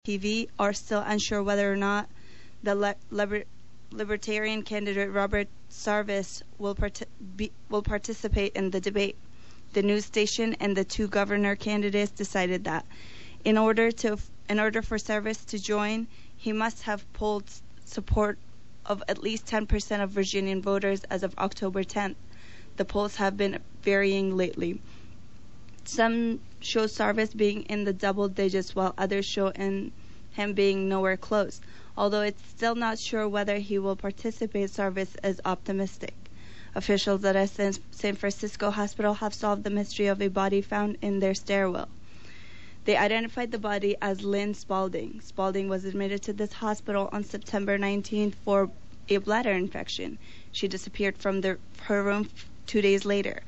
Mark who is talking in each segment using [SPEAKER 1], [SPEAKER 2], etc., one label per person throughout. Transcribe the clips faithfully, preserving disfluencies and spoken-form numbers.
[SPEAKER 1] T V are still unsure whether or not the le- liber- Libertarian candidate Robert Sarvis will, part- be- will participate in the debate. The news station and the two governor candidates decided that in order to in order for Sarvis to join, he must have polled support of at least ten percent of Virginian voters as of October tenth. The polls have been varying lately. Some show Sarvis being in the double digits, while others show in him being nowhere close. Although it's still not sure whether he will participate, Sarvis is optimistic. Officials at a San Francisco hospital have solved the mystery of a body found in their stairwell. They identified the body as Lynn Spalding. Spalding was admitted to this hospital on September nineteenth for a bladder infection. She disappeared from the, her room two days later.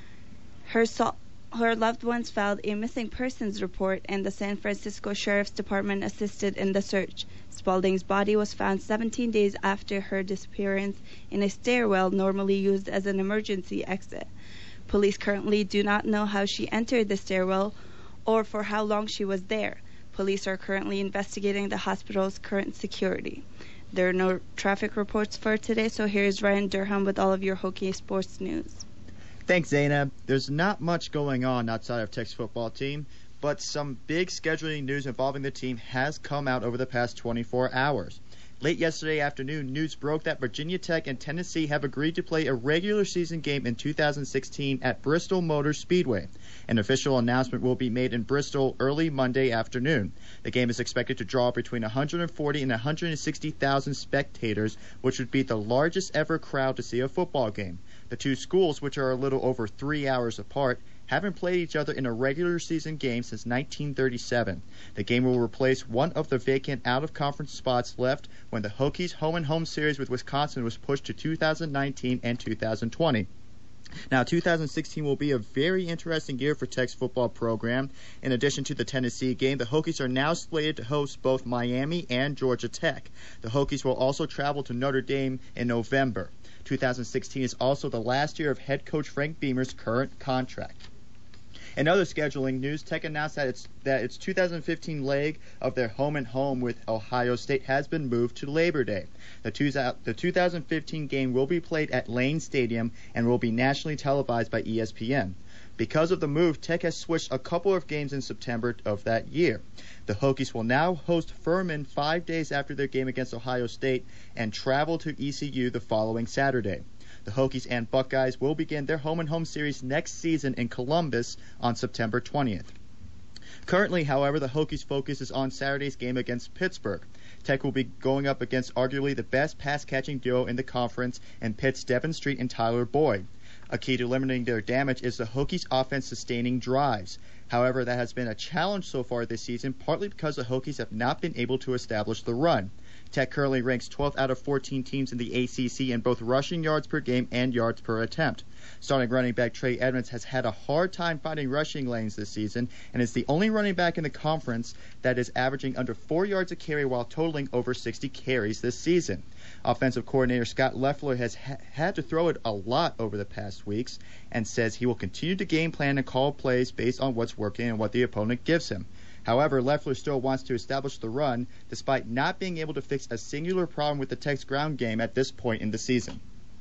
[SPEAKER 1] Her so- Her loved ones filed a missing persons report, and the San Francisco Sheriff's Department assisted in the search. Spalding's body was found seventeen days after her disappearance in a stairwell normally used as an emergency exit. Police currently do not know how she entered the stairwell or for how long she was there. Police are currently investigating the hospital's current security. There are no traffic reports for today, so here's Ryan Durham with all of your Hokie sports news.
[SPEAKER 2] Thanks, Zainab. There's not much going on outside of Tech's football team, but some big scheduling news involving the team has come out over the past twenty-four hours. Late yesterday afternoon, news broke that Virginia Tech and Tennessee have agreed to play a regular season game in two thousand sixteen at Bristol Motor Speedway. An official announcement will be made in Bristol early Monday afternoon. The game is expected to draw between one hundred forty and one hundred sixty thousand spectators, which would be the largest ever crowd to see a football game. The two schools, which are a little over three hours apart, haven't played each other in a regular season game since nineteen thirty-seven. The game will replace one of the vacant out-of-conference spots left when the Hokies' home-and-home series with Wisconsin was pushed to two thousand nineteen and two thousand twenty. Now, two thousand sixteen will be a very interesting year for Tech's football program. In addition to the Tennessee game, the Hokies are now slated to host both Miami and Georgia Tech. The Hokies will also travel to Notre Dame in November. two thousand sixteen is also the last year of head coach Frank Beamer's current contract. In other scheduling news, Tech announced that its that its two thousand fifteen leg of their home and home with Ohio State has been moved to Labor Day. The, two, the two thousand fifteen game will be played at Lane Stadium and will be nationally televised by E S P N. Because of the move, Tech has switched a couple of games in September of that year. The Hokies will now host Furman five days after their game against Ohio State and travel to E C U the following Saturday. The Hokies and Buckeyes will begin their home-and-home series next season in Columbus on September twentieth. Currently, however, the Hokies' focus is on Saturday's game against Pittsburgh. Tech will be going up against arguably the best pass-catching duo in the conference in Pitt's Devin Street and Tyler Boyd. A key to limiting their damage is the Hokies' offense sustaining drives. However, that has been a challenge so far this season, partly because the Hokies have not been able to establish the run. Tech currently ranks twelfth out of fourteen teams in the A C C in both rushing yards per game and yards per attempt. Starting running back Trey Edmonds has had a hard time finding rushing lanes this season and is the only running back in the conference that is averaging under four yards a carry while totaling over sixty carries this season. Offensive coordinator Scott Loeffler has ha- had to throw it a lot over the past weeks and says he will continue to game plan and call plays based on what's working and what the opponent gives him. However, Loeffler still wants to establish the run, despite not being able to fix a singular problem with the Tech's ground game at this point in the season.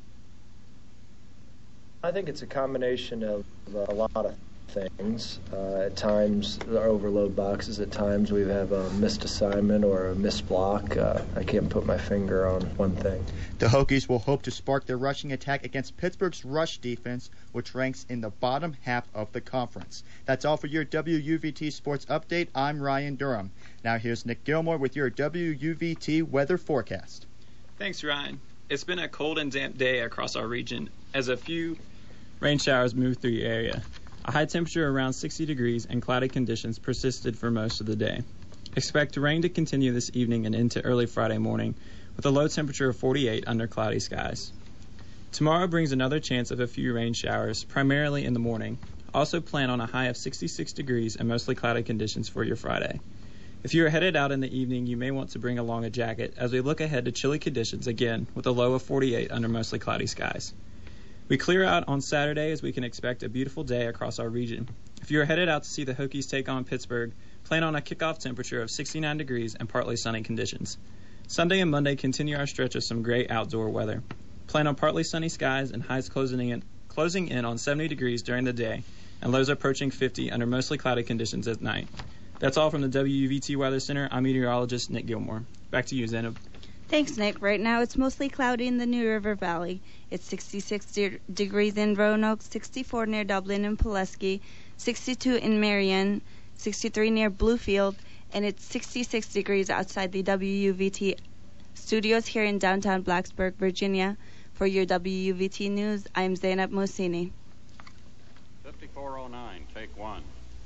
[SPEAKER 3] I think it's a combination of uh, a lot of things. Uh, at times, there are overload boxes. At times, we have a missed assignment or a missed block. Uh, I can't put my finger on one thing.
[SPEAKER 2] The Hokies will hope to spark their rushing attack against Pittsburgh's rush defense, which ranks in the bottom half of the conference. That's all for your W U V T Sports Update. I'm Ryan Durham. Now here's Nick Gilmore with your W U V T weather forecast.
[SPEAKER 4] Thanks, Ryan. It's been a cold and damp day across our region as a few rain showers moved through the area. A high temperature around sixty degrees and cloudy conditions persisted for most of the day. Expect rain to continue this evening and into early Friday morning, with a low temperature of forty-eight under cloudy skies. Tomorrow brings another chance of a few rain showers, primarily in the morning. Also plan on a high of sixty-six degrees and mostly cloudy conditions for your Friday. If you are headed out in the evening, you may want to bring along a jacket as we look ahead to chilly conditions again with a low of forty-eight under mostly cloudy skies. We clear out on Saturday as we can expect a beautiful day across our region. If you are headed out to see the Hokies take on Pittsburgh, Plan on a kickoff temperature of sixty-nine degrees and partly sunny conditions. Sunday and Monday continue our stretch of some great outdoor weather. Plan on partly sunny skies and highs closing in, closing in on seventy degrees during the day and lows approaching fifty under mostly cloudy conditions at night. That's all from the W U V T Weather Center. I'm meteorologist Nick Gilmore. Back to you, Zainab.
[SPEAKER 1] Thanks, Nick. Right now it's mostly cloudy in the New River Valley. It's sixty-six de- degrees in Roanoke, sixty-four near Dublin and Pulaski, sixty-two in Marion, sixty-three near Bluefield, and it's sixty-six degrees outside the W U V T studios here in downtown Blacksburg, Virginia. For your W U V T News, I'm Zainab Mosini.
[SPEAKER 5] fifty-four oh nine, take one.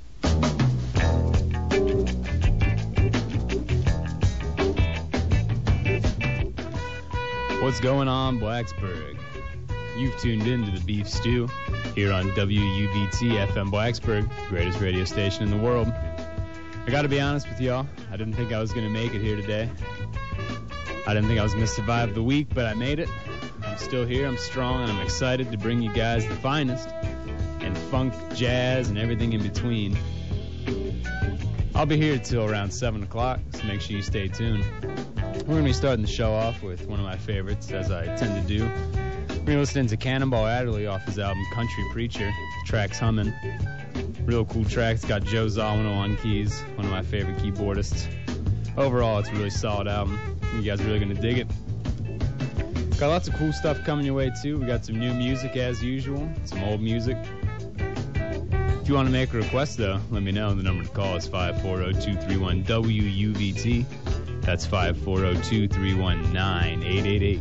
[SPEAKER 6] What's going on, Blacksburg? You've tuned in to the Beef Stew here on W U V T F M Blacksburg, greatest radio station in the world. I gotta be honest with y'all, I didn't think I was gonna make it here today. I didn't think I was gonna survive the week, but I made it. I'm still here, I'm strong, and I'm excited to bring you guys the finest in funk, jazz, and everything in between. I'll be here till around seven o'clock, so make sure you stay tuned. We're going to be starting the show off with one of my favorites, as I tend to do. We're going to be listening to Cannonball Adderley off his album Country Preacher. The track's humming. Real cool track. It's got Joe Zawinul on keys, one of my favorite keyboardists. Overall, it's a really solid album. You guys are really going to dig it. Got lots of cool stuff coming your way, too. We got some new music, as usual, some old music. If you want to make a request, though, let me know. The number to call is five four zero, two three one, W U V T. That's five four zero, two three one, nine eight eight eight.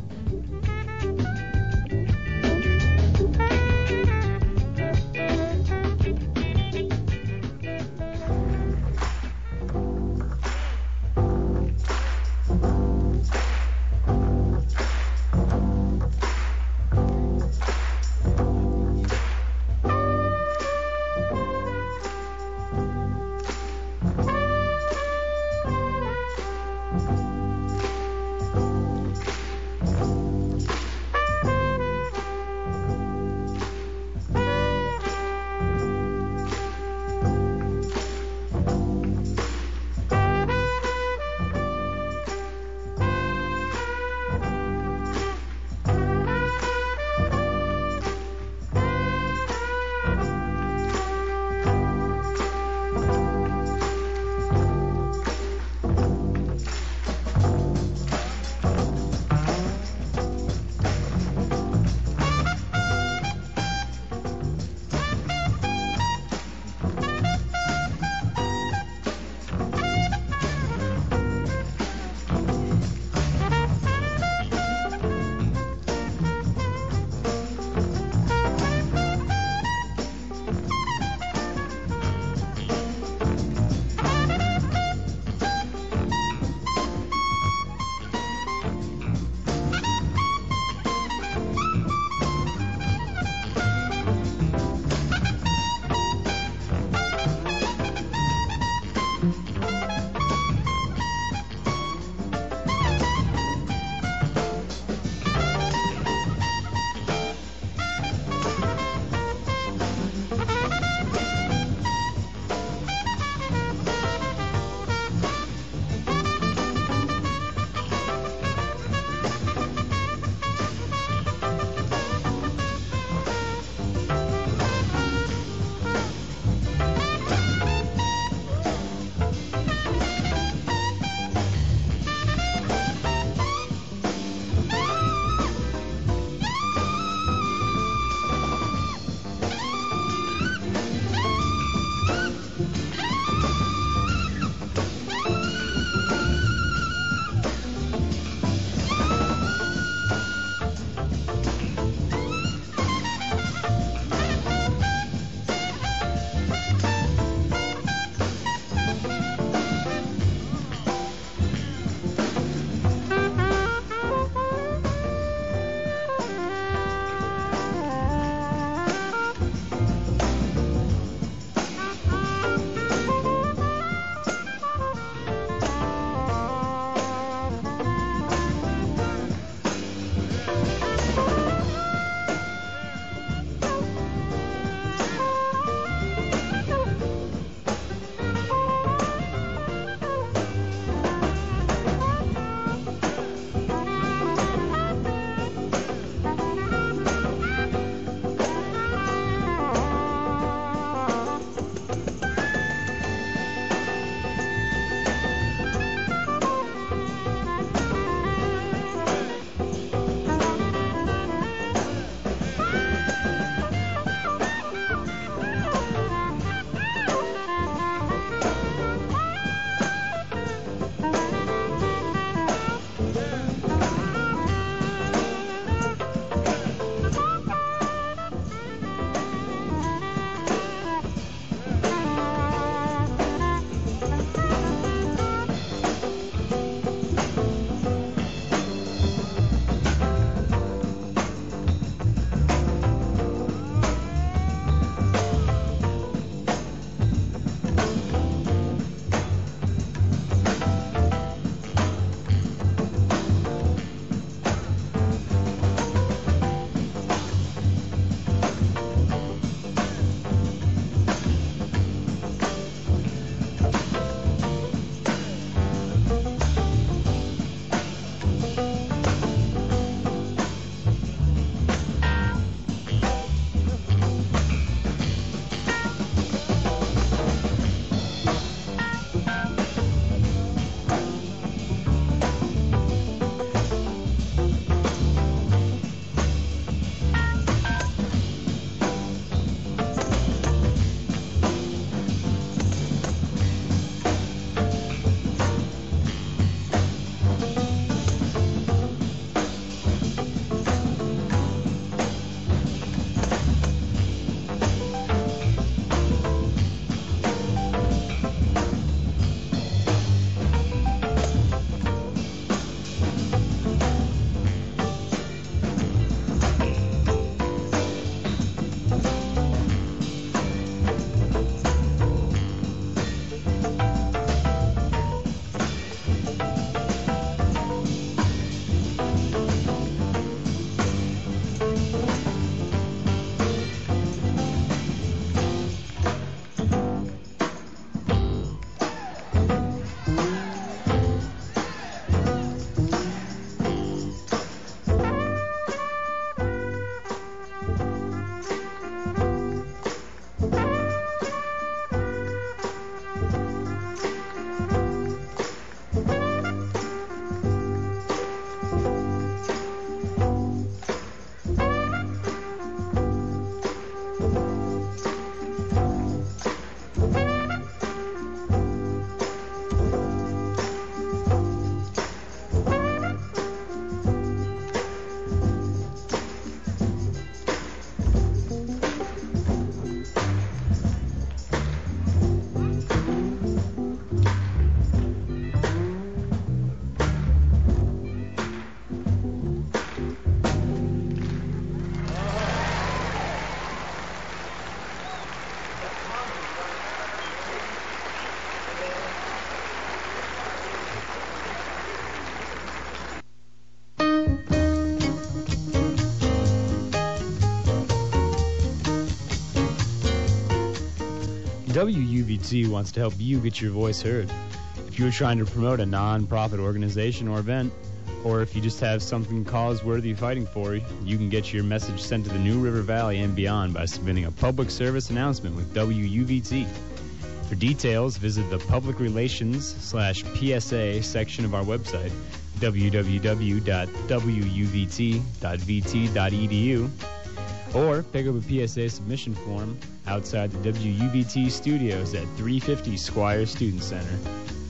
[SPEAKER 6] W U V T wants to help you get your voice heard. If you're trying to promote a non-profit organization or event, or if you just have something cause-worthy fighting for, you can get your message sent to the New River Valley and beyond by submitting a public service announcement with W U V T. For details, visit the Public Relations slash P S A section of our website, w w w dot w u v t dot v t dot e d u, or pick up a P S A submission form outside the W U V T studios at three fifty Squire Student Center.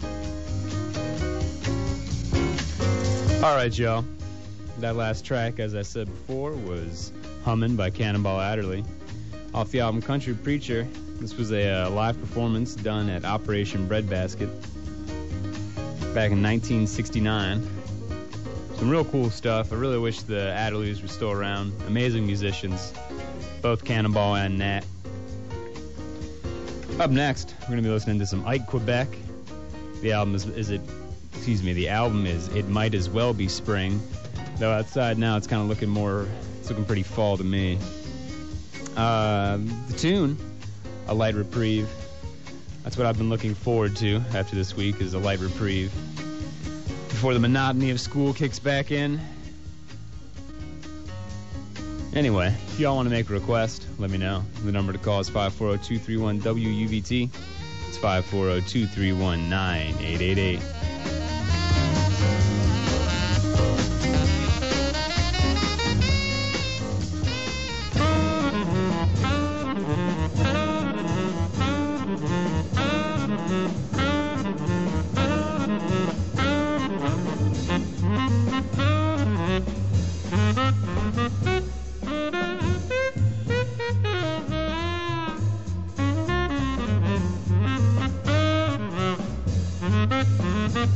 [SPEAKER 6] All right, y'all. That last track, as I said before, was Hummin' by Cannonball Adderley. Off the album Country Preacher, this was a uh, live performance done at Operation Breadbasket back in nineteen sixty-nine. Some real cool stuff. I really wish the Adderleys were still around. Amazing musicians, both Cannonball and Nat. Up next, we're going to be listening to some Ike Quebec. The album is, is it, excuse me, the album is It Might As Well Be Spring. Though outside now it's kind of looking more, it's looking pretty fall to me. Uh, the tune, A Light Reprieve. That's what I've been looking forward to after this week, is a light reprieve before the monotony of school kicks back in. Anyway, if y'all want to make a request, let me know. The number to call is five four zero, two three one, W U V T. It's five four zero, two three one, nine eight eight eight.
[SPEAKER 7] Mm-hmm.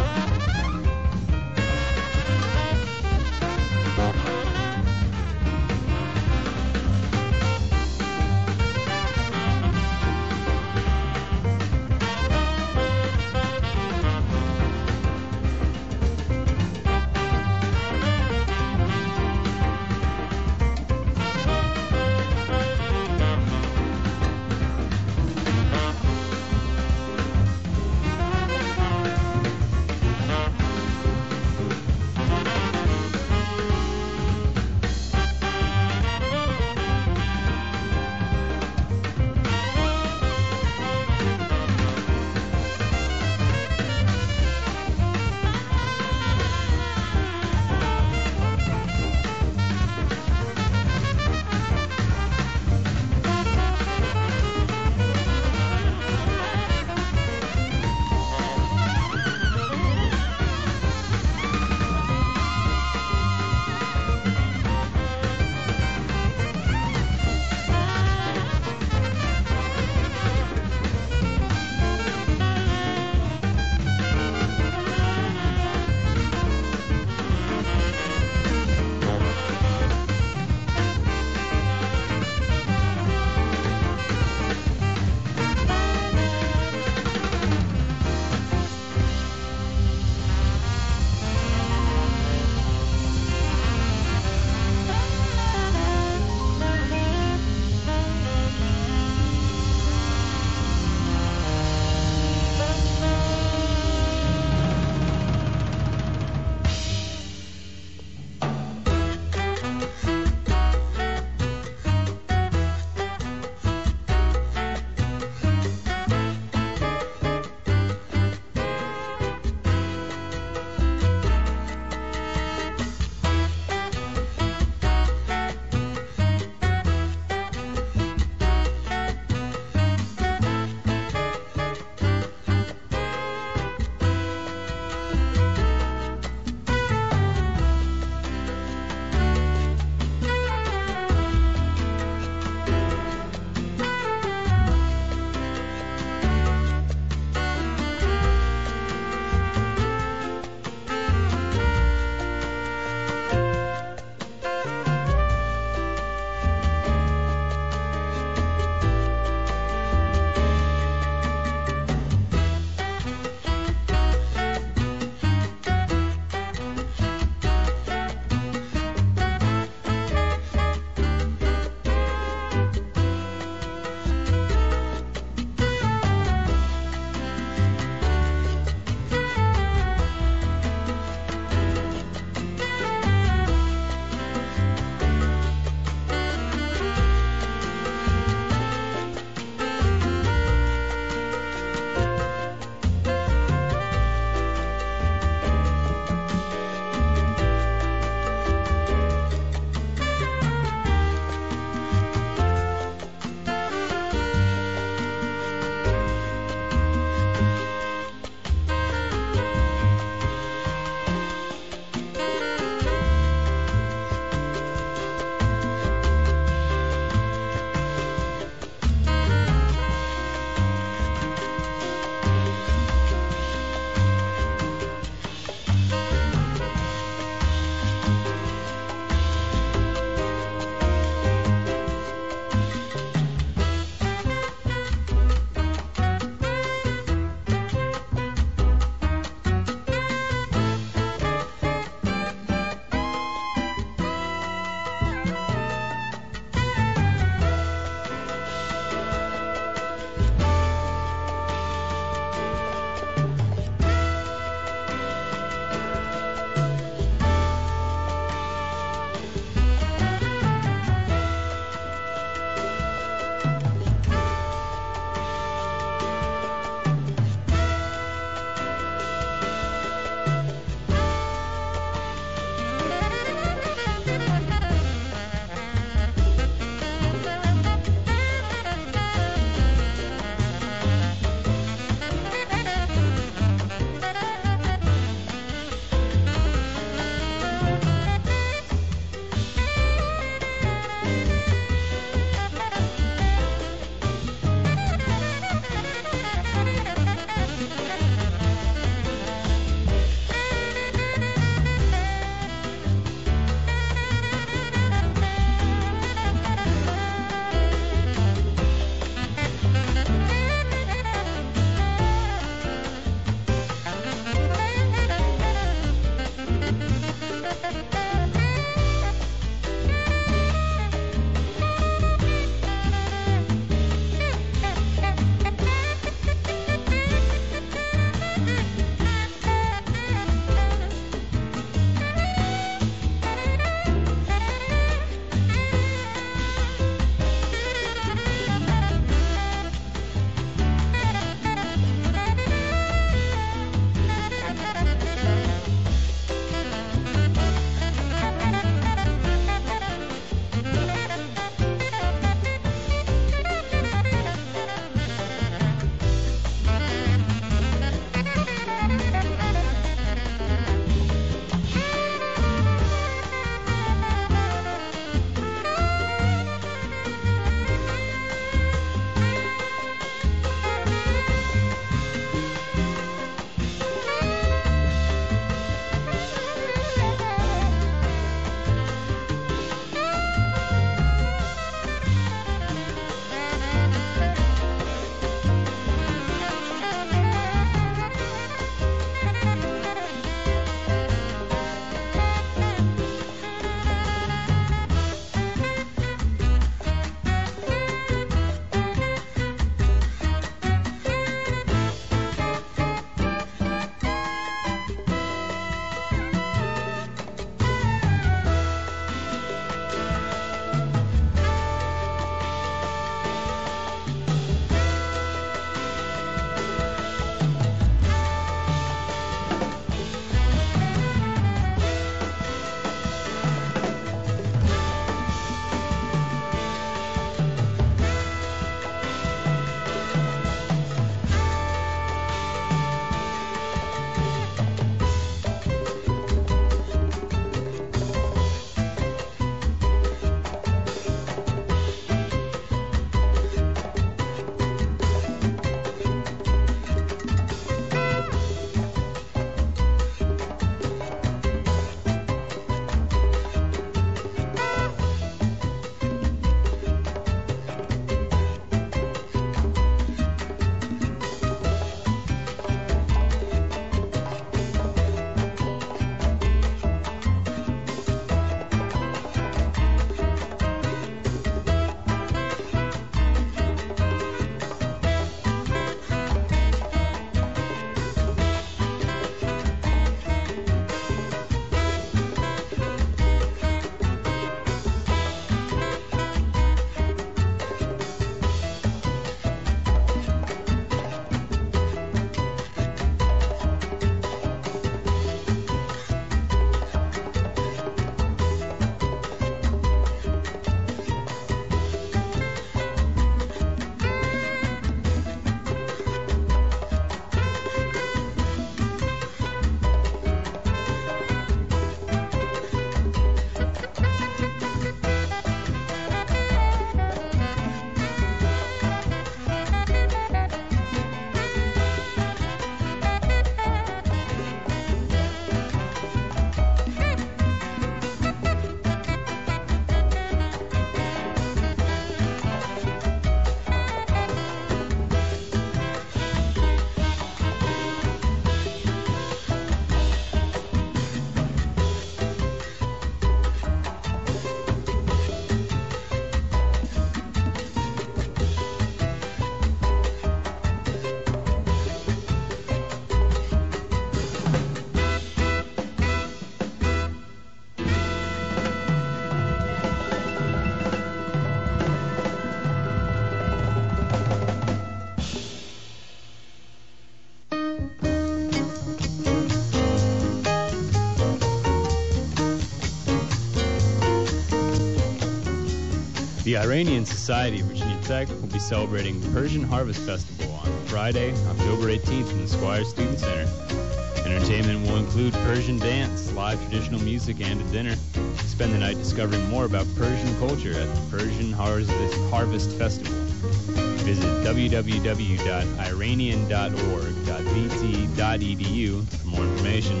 [SPEAKER 6] Iranian Society of Virginia Tech will be celebrating the Persian Harvest Festival on Friday, October eighteenth in the Squire Student Center. Entertainment will include Persian dance, live traditional music, and a dinner. Spend the night discovering more about Persian culture at the Persian Harvest Harvest Festival. Visit w w w dot iranian dot org dot v t dot e d u for more information.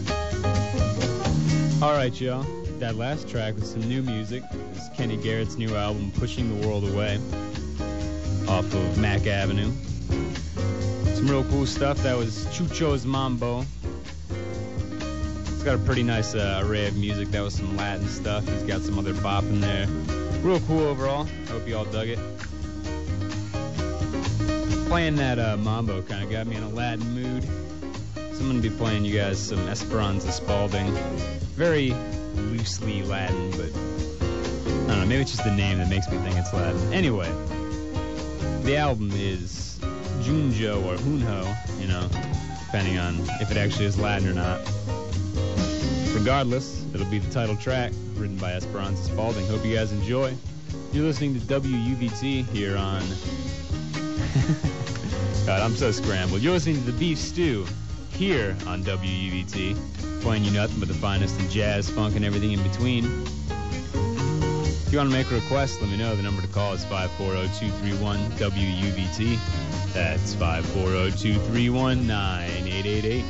[SPEAKER 6] All right, y'all. That last track with some new music is Kenny Garrett's new album, Pushing the World Away, off of Mack Avenue. Some real cool stuff. That was Chucho's Mambo. It's got a pretty nice uh, array of music. That was some Latin stuff. He's got some other bop in there. Real cool overall. Hope you all dug it. Playing that uh, Mambo kind of got me in a Latin mood. So I'm going to be playing you guys some Esperanza Spalding. Very loosely Latin, but I don't know, maybe it's just the name that makes me think it's Latin. Anyway, the album is Junjo or Junho, you know, depending on if it actually is Latin or not. Regardless, it'll be the title track, written by Esperanza Spalding. Hope you guys enjoy. You're listening to W U V T here on... God, I'm so scrambled. You're listening to The Beef Stew here on W U V T. Playing you nothing but the finest in jazz, funk, and everything in between. If you want to make a request, let me know. The number to call is five four zero, two three one, W U V T. That's five four zero, two three one, nine eight eight eight.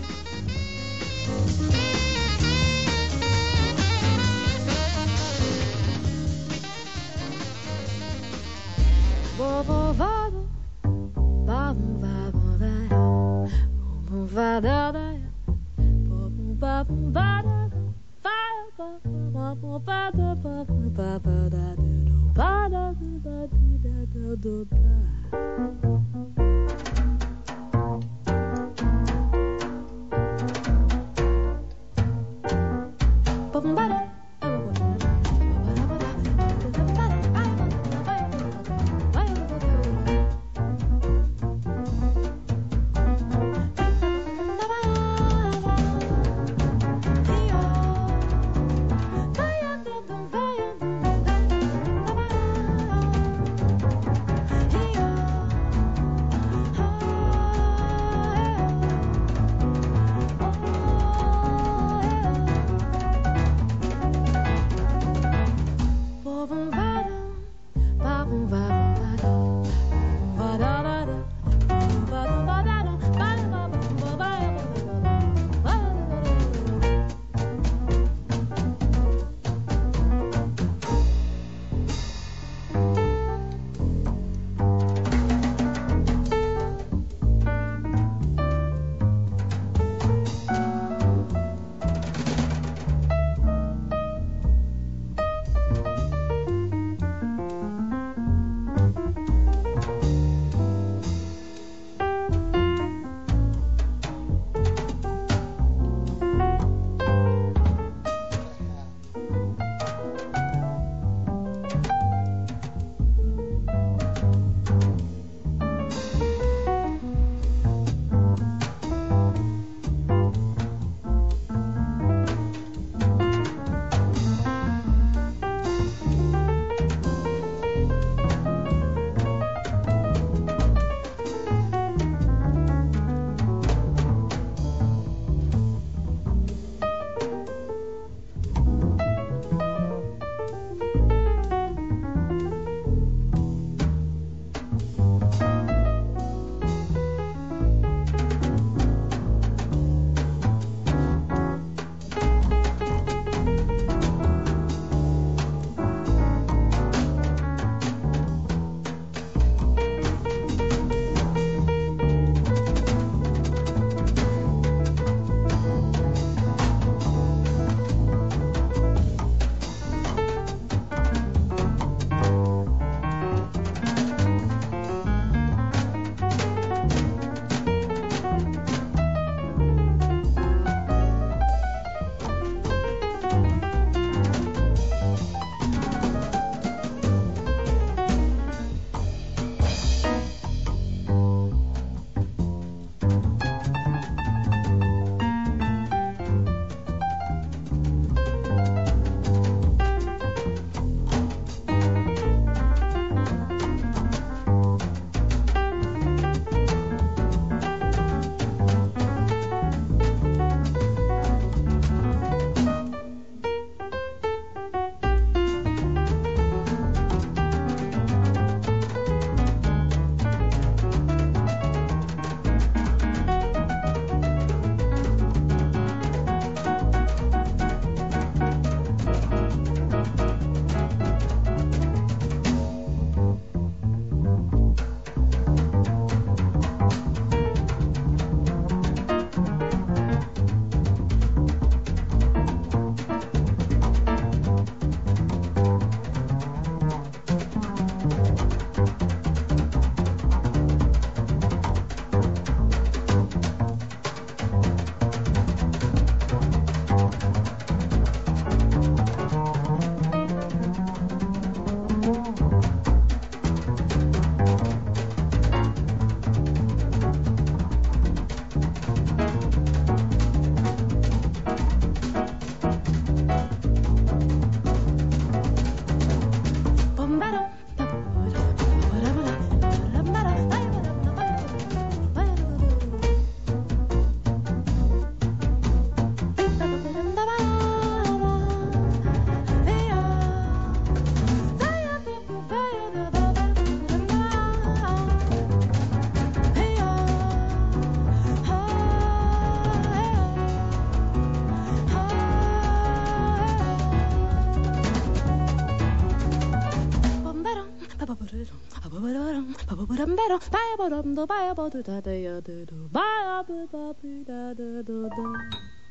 [SPEAKER 7] budambero, baya budum do baya budu da da ya da do baya bu ba bu da da do da.